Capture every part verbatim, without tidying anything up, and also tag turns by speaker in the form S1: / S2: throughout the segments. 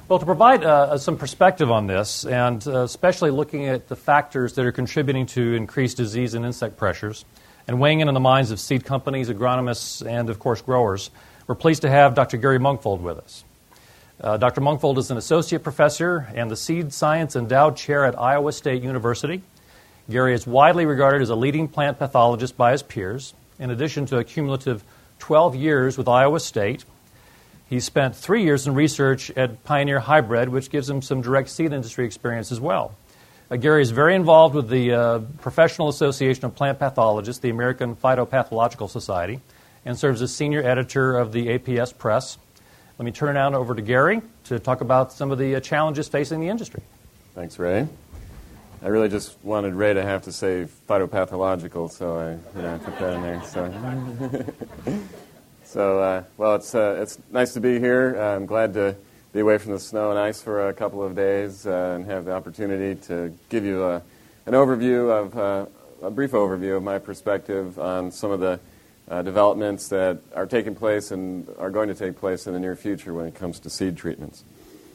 S1: Well, to provide uh, some perspective on this, and uh, especially looking at the factors that are contributing to increased disease and insect pressures, and weighing in on the minds of seed companies, agronomists, and, of course, growers, we're pleased to have Doctor Gary Munkfold with us. Uh, Doctor Munkfold is an associate professor and the Seed Science Endowed Chair at Iowa State University. Gary is widely regarded as a leading plant pathologist by his peers. In addition to a cumulative twelve years with Iowa State, he spent three years in research at Pioneer Hybrid, which gives him some direct seed industry experience as well. Uh, Gary is very involved with the uh, Professional Association of Plant Pathologists, the American Phytopathological Society, and serves as senior editor of the A P S Press. Let me turn it on over to Gary to talk about some of the uh, challenges facing the industry.
S2: Thanks, Ray. I really just wanted Ray to have to say phytopathological, so I, you know, I put that in there. So, so uh, well, it's uh, it's nice to be here. Uh, I'm glad to be away from the snow and ice for a couple of days uh, and have the opportunity to give you a, an overview of uh, a brief overview of my perspective on some of the uh, developments that are taking place and are going to take place in the near future when it comes to seed treatments.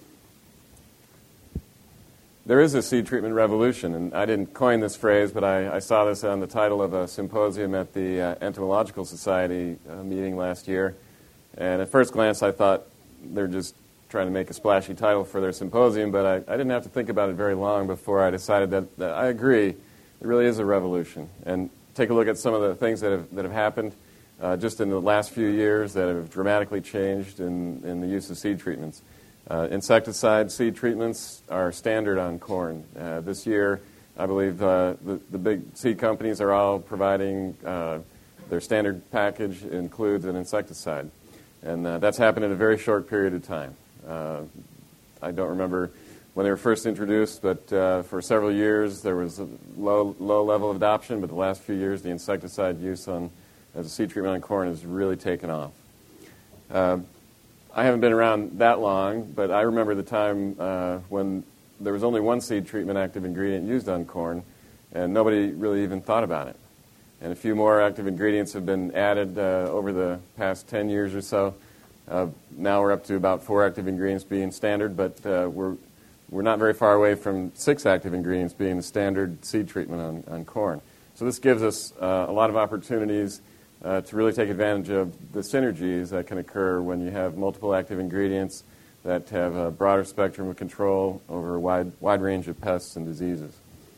S2: There is a seed treatment revolution, and I didn't coin this phrase, but I, I saw this on the title of a symposium at the uh, Entomological Society uh, meeting last year. And at first glance, I thought they're just trying to make a splashy title for their symposium, but I, I didn't have to think about it very long before I decided that, that I agree, it really is a revolution. And take a look at some of the things that have, that have happened uh, just in the last few years that have dramatically changed in, in the use of seed treatments. Uh, insecticide seed treatments are standard on corn. Uh, this year, I believe uh, the, the big seed companies are all providing, uh, their standard package includes an insecticide. And uh, that's happened in a very short period of time. Uh, I don't remember when they were first introduced, but uh, for several years there was a low, low level of adoption, but the last few years the insecticide use on, as a seed treatment on corn has really taken off. Uh, I haven't been around that long, but I remember the time uh, when there was only one seed treatment active ingredient used on corn, and nobody really even thought about it. And a few more active ingredients have been added uh, over the past ten years or so. Uh, now we're up to about four active ingredients being standard, but uh, we're we're not very far away from six active ingredients being the standard seed treatment on, on corn. So this gives us uh, a lot of opportunities Uh, to really take advantage of the synergies that can occur when you have multiple active ingredients that have a broader spectrum of control over a wide, wide range of pests and diseases.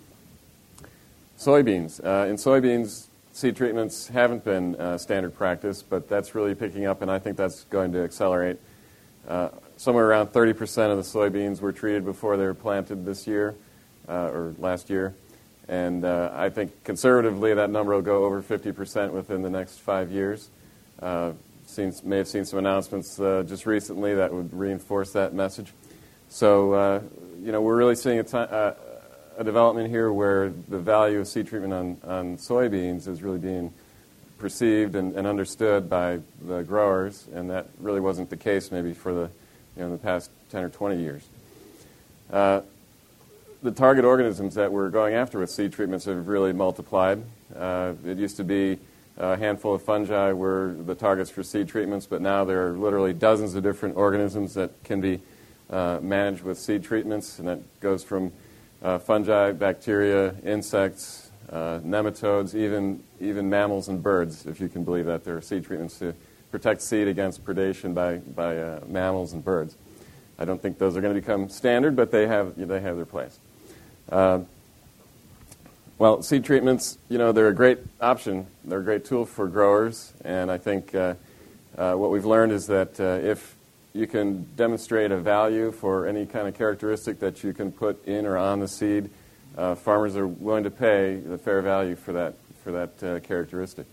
S2: Soybeans. Uh, in soybeans, seed treatments haven't been uh, standard practice, but that's really picking up, and I think that's going to accelerate. Uh, somewhere around thirty percent of the soybeans were treated before they were planted this year, uh, or last year. And uh, I think conservatively that number will go over fifty percent within the next five years. Uh, seen, may have seen some announcements uh, just recently that would reinforce that message. So, uh, you know, we're really seeing a, t- uh, a development here where the value of seed treatment on, on soybeans is really being perceived and, and understood by the growers, and that really wasn't the case maybe for the, you know, the past ten or twenty years. Uh, The target organisms that we're going after with seed treatments have really multiplied. Uh, it used to be a handful of fungi were the targets for seed treatments, but now there are literally dozens of different organisms that can be uh, managed with seed treatments, and that goes from uh, fungi, bacteria, insects, uh, nematodes, even even mammals and birds, if you can believe that. There are seed treatments to protect seed against predation by, by uh, mammals and birds. I don't think those are going to become standard, but they have they have their place. Uh, well, seed treatments, you know, they're a great option. They're a great tool for growers, and I think uh, uh, what we've learned is that uh, if you can demonstrate a value for any kind of characteristic that you can put in or on the seed, uh, farmers are willing to pay the fair value for that for that uh, characteristic.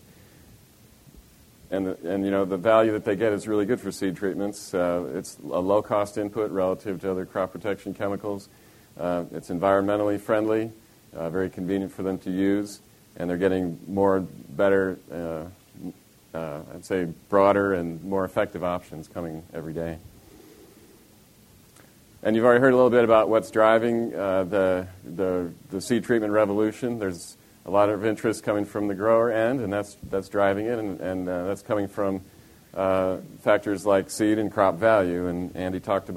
S2: And, the, and, you know, the value that they get is really good for seed treatments. Uh, it's a low-cost input relative to other crop protection chemicals. Uh, it's environmentally friendly, uh, very convenient for them to use, and they're getting more, better, uh, uh, I'd say broader and more effective options coming every day. And you've already heard a little bit about what's driving uh, the, the the seed treatment revolution. There's a lot of interest coming from the grower end, and that's that's driving it, and, and uh, that's coming from uh, factors like seed and crop value. And Andy talked about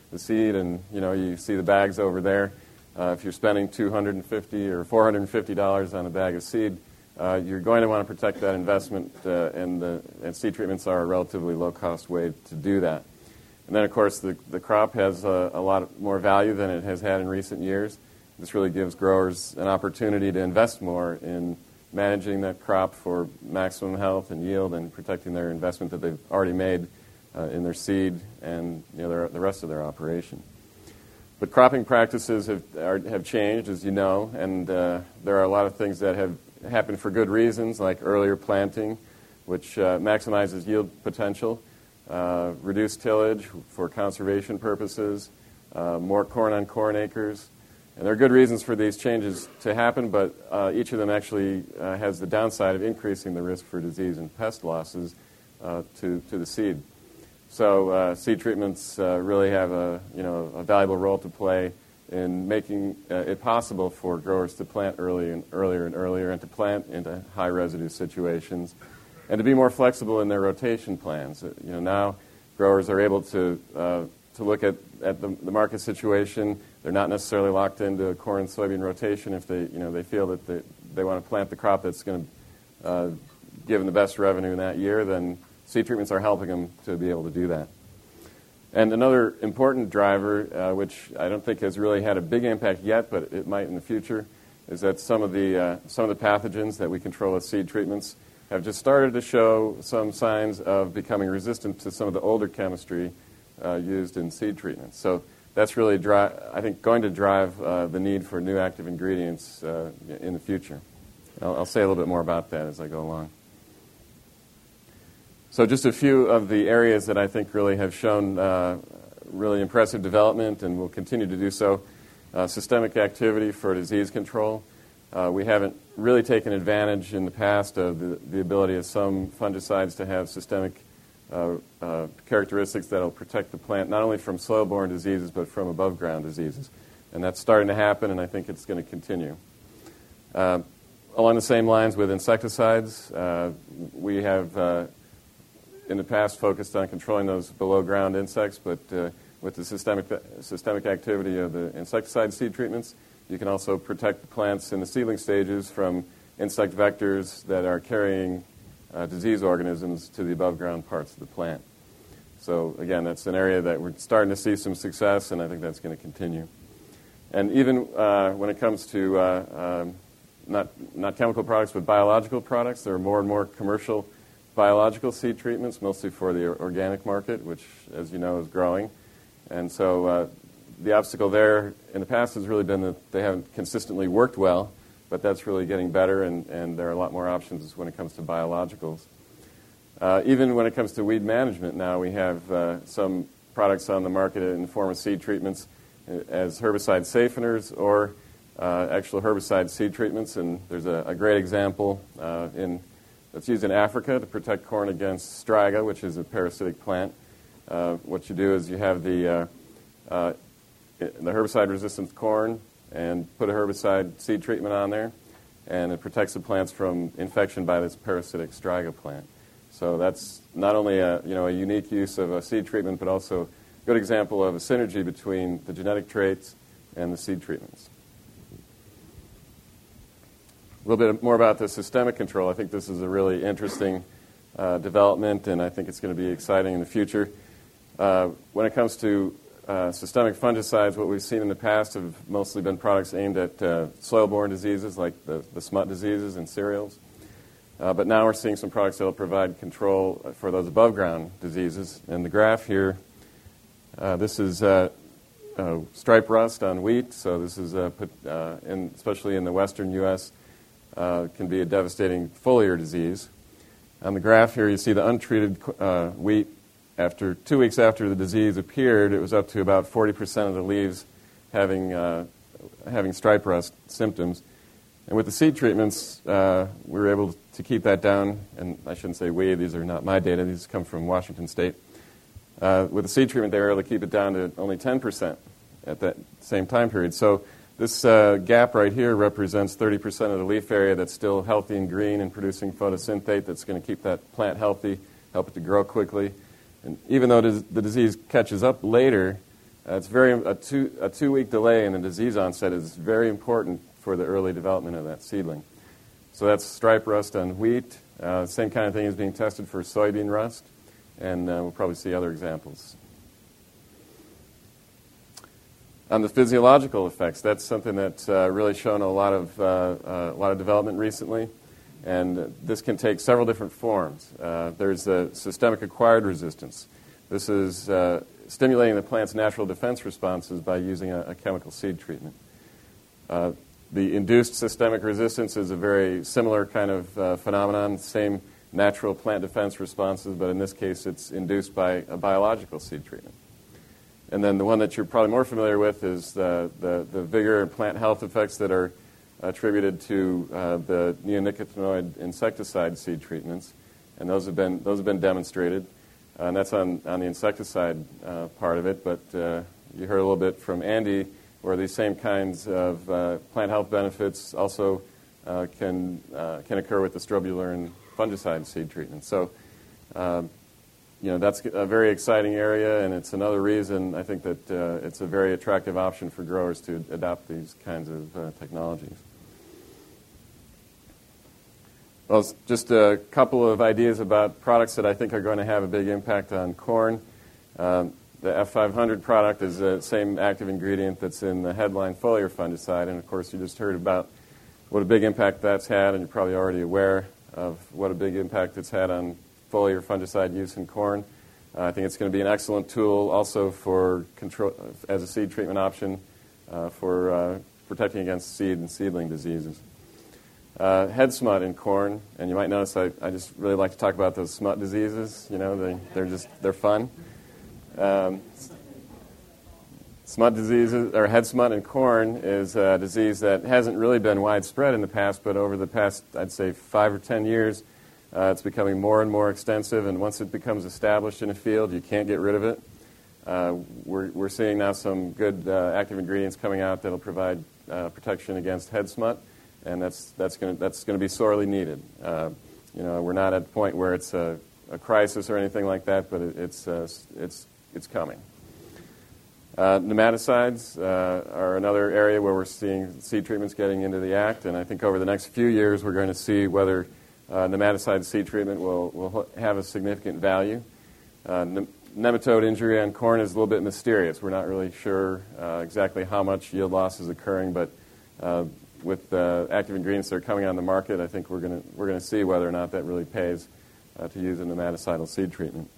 S2: the seed, and you know you see the bags over there. Uh, if you're spending two hundred fifty dollars or four hundred fifty dollars on a bag of seed, uh, you're going to want to protect that investment, uh, and, the, and seed treatments are a relatively low-cost way to do that. And then, of course, the, the crop has a, a lot more value than it has had in recent years. This really gives growers an opportunity to invest more in managing that crop for maximum health and yield and protecting their investment that they've already made uh, in their seed and you know, their, the rest of their operation. But cropping practices have, are, have changed, as you know, and uh, there are a lot of things that have happened for good reasons, like earlier planting, which uh, maximizes yield potential, uh, reduced tillage for conservation purposes, uh, more corn on corn acres. And there are good reasons for these changes to happen, but uh, each of them actually uh, has the downside of increasing the risk for disease and pest losses uh, to, to the seed. So uh, seed treatments uh, really have a, you know, a valuable role to play in making uh, it possible for growers to plant early and earlier and earlier and to plant into high residue situations and to be more flexible in their rotation plans. Uh, you know, now growers are able to uh, to look at, at the, the market situation. They're not necessarily locked into a corn and soybean rotation if they, you know, they feel that they, they want to plant the crop that's going to uh, give them the best revenue in that year, then seed treatments are helping them to be able to do that. And another important driver, uh, which I don't think has really had a big impact yet, but it might in the future, is that some of the uh, some of the pathogens that we control with seed treatments have just started to show some signs of becoming resistant to some of the older chemistry uh, used in seed treatments. So that's really, dri- I think, going to drive uh, the need for new active ingredients uh, in the future. I'll, I'll say a little bit more about that as I go along. So just a few of the areas that I think really have shown uh, really impressive development and will continue to do so. Uh, systemic activity for disease control. Uh, we haven't really taken advantage in the past of the, the ability of some fungicides to have systemic uh, uh, characteristics that will protect the plant not only from soil-borne diseases but from above-ground diseases. And that's starting to happen, and I think it's going to continue. Uh, along the same lines with insecticides, uh, we have uh, in the past focused on controlling those below-ground insects, but uh, with the systemic, systemic activity of the insecticide seed treatments, you can also protect the plants in the seedling stages from insect vectors that are carrying uh, disease organisms to the above-ground parts of the plant. So again, that's an area that we're starting to see some success, and I think that's going to continue. And even uh, when it comes to uh, um, not, not chemical products, but biological products, there are more and more commercial biological seed treatments, mostly for the organic market, which, as you know, is growing. And so uh, the obstacle there in the past has really been that they haven't consistently worked well, but that's really getting better, and, and there are a lot more options when it comes to biologicals. Uh, even when it comes to weed management now, we have uh, some products on the market in the form of seed treatments as herbicide safeners or uh, actual herbicide seed treatments, and there's a, a great example uh, in that's used in Africa to protect corn against striga, which is a parasitic plant. Uh, what you do is you have the uh, uh, the herbicide-resistant corn and put a herbicide seed treatment on there, and it protects the plants from infection by this parasitic striga plant. So that's not only a you know a unique use of a seed treatment, but also a good example of a synergy between the genetic traits and the seed treatments. A little bit more about the systemic control. I think this is a really interesting uh, development, and I think it's going to be exciting in the future. Uh, when it comes to uh, systemic fungicides, what we've seen in the past have mostly been products aimed at uh, soil-borne diseases like the, the smut diseases and cereals. Uh, but now we're seeing some products that will provide control for those above-ground diseases. And the graph here, uh, this is uh, uh, stripe rust on wheat. So this is, uh, put, uh, in, especially in the western U S, uh, can be a devastating foliar disease. On the graph here, you see the untreated uh, wheat. After two weeks after the disease appeared, it was up to about forty percent of the leaves having uh, having stripe rust symptoms. And with the seed treatments, uh, we were able to keep that down. And I shouldn't say we; these are not my data; these come from Washington State. Uh, with the seed treatment, they were able to keep it down to only ten percent at that same time period. So this uh, gap right here represents thirty percent of the leaf area that's still healthy and green and producing photosynthate that's going to keep that plant healthy, help it to grow quickly. And even though the disease catches up later, Uh, it's very a two a two week delay in the disease onset is very important for the early development of that seedling. So that's stripe rust on wheat. Uh, same kind of thing is being tested for soybean rust, and uh, we'll probably see other examples. On the physiological effects, that's something that's uh, really shown a lot of uh, uh, a lot of development recently, and this can take several different forms. Uh, there's the systemic acquired resistance. This is uh, stimulating the plant's natural defense responses by using a, a chemical seed treatment. Uh, the induced systemic resistance is a very similar kind of uh, phenomenon, same natural plant defense responses, but in this case it's induced by a biological seed treatment. And then the one that you're probably more familiar with is the, the, the vigor and plant health effects that are attributed to uh, the neonicotinoid insecticide seed treatments, and those have been those have been demonstrated, uh, and that's on, on the insecticide uh, part of it. But uh, you heard a little bit from Andy where these same kinds of uh, plant health benefits also uh, can uh, can occur with the strobilurin and fungicide seed treatment. So. Um, You know, that's a very exciting area, and it's another reason I think that uh, it's a very attractive option for growers to adopt these kinds of uh, technologies. Well, just a couple of ideas about products that I think are going to have a big impact on corn. Um, the F five hundred product is the same active ingredient that's in the headline foliar fungicide, and of course you just heard about what a big impact that's had, and you're probably already aware of what a big impact it's had on foliar fungicide use in corn. Uh, I think it's going to be an excellent tool also for control as a seed treatment option uh, for uh, protecting against seed and seedling diseases. Uh, head smut in corn, and you might notice I, I just really like to talk about those smut diseases. You know, they, they're just they're fun. Um, smut diseases or head smut in corn is a disease that hasn't really been widespread in the past, but over the past I'd say five or ten years. Uh, it's becoming more and more extensive, and once it becomes established in a field, you can't get rid of it. Uh, we're, we're seeing now some good uh, active ingredients coming out that will provide uh, protection against head smut, and that's that's going that's going to be sorely needed. Uh, you know, we're not at a point where it's a, a crisis or anything like that, but it, it's uh, it's it's coming. Uh, nematicides uh, are another area where we're seeing seed treatments getting into the act, and I think over the next few years we're going to see whether Uh, nematicide seed treatment will, will have a significant value. Uh, ne- nematode injury on corn is a little bit mysterious. We're not really sure uh, exactly how much yield loss is occurring, but uh, with uh, active ingredients that are coming on the market, I think we're going we're going to see whether or not that really pays uh, to use a nematicidal seed treatment.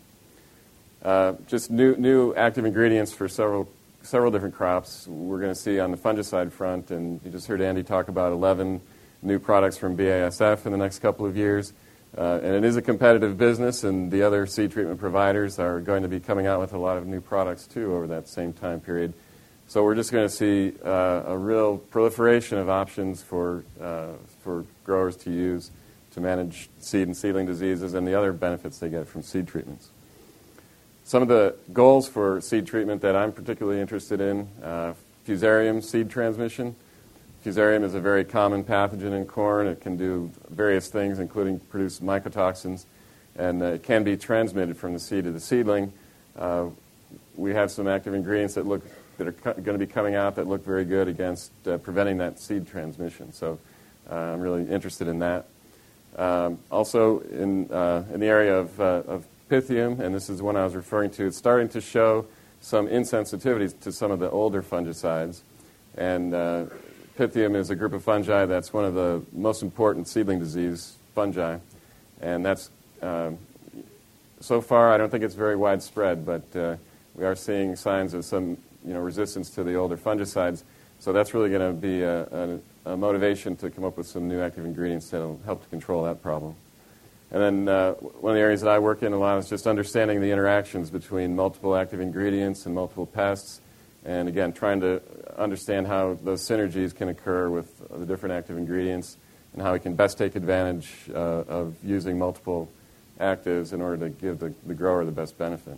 S2: Uh, just new new active ingredients for several several different crops. We're going to see on the fungicide front, and you just heard Andy talk about eleven new products from B A S F in the next couple of years. Uh, and it is a competitive business, and the other seed treatment providers are going to be coming out with a lot of new products, too, over that same time period. So we're just going to see uh, a real proliferation of options for, uh, for growers to use to manage seed and seedling diseases and the other benefits they get from seed treatments. Some of the goals for seed treatment that I'm particularly interested in, uh, fusarium seed transmission. Fusarium is a very common pathogen in corn. It can do various things, including produce mycotoxins, and uh, it can be transmitted from the seed to the seedling. Uh, we have some active ingredients that look that are co- going to be coming out that look very good against uh, preventing that seed transmission. So uh, I'm really interested in that. Um, also, in uh, in the area of, uh, of Pythium, and this is the one I was referring to, it's starting to show some insensitivities to some of the older fungicides, and uh, Pythium is a group of fungi that's one of the most important seedling disease fungi, and that's uh, so far I don't think it's very widespread, but uh, we are seeing signs of some you know resistance to the older fungicides. So that's really going to be a, a, a motivation to come up with some new active ingredients that will help to control that problem. And then uh, one of the areas that I work in a lot is just understanding the interactions between multiple active ingredients and multiple pests. And again, trying to understand how those synergies can occur with the different active ingredients and how we can best take advantage uh, of using multiple actives in order to give the, the grower the best benefit.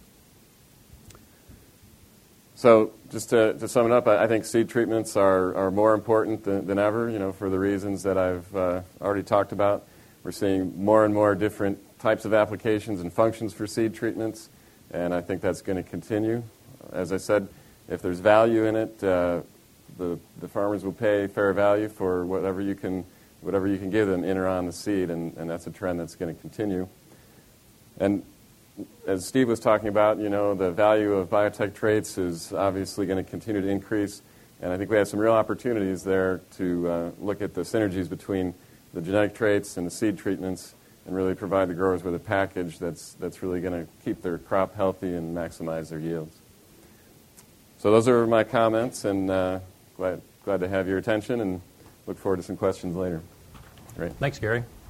S2: So just to, to sum it up, I, I think seed treatments are, are more important than, than ever, you know, for the reasons that I've uh, already talked about. We're seeing more and more different types of applications and functions for seed treatments, and I think that's going to continue. as I said, if there's value in it, uh, the the farmers will pay fair value for whatever you can whatever you can give them in or on the seed, and, and that's a trend that's going to continue. And as Steve was talking about, you know, the value of biotech traits is obviously going to continue to increase, and I think we have some real opportunities there to uh, look at the synergies between the genetic traits and the seed treatments and really provide the growers with a package that's that's really going to keep their crop healthy and maximize their yields. So those are my comments, and uh, glad glad to have your attention, and look forward to some questions later. Great.
S1: Thanks, Gary.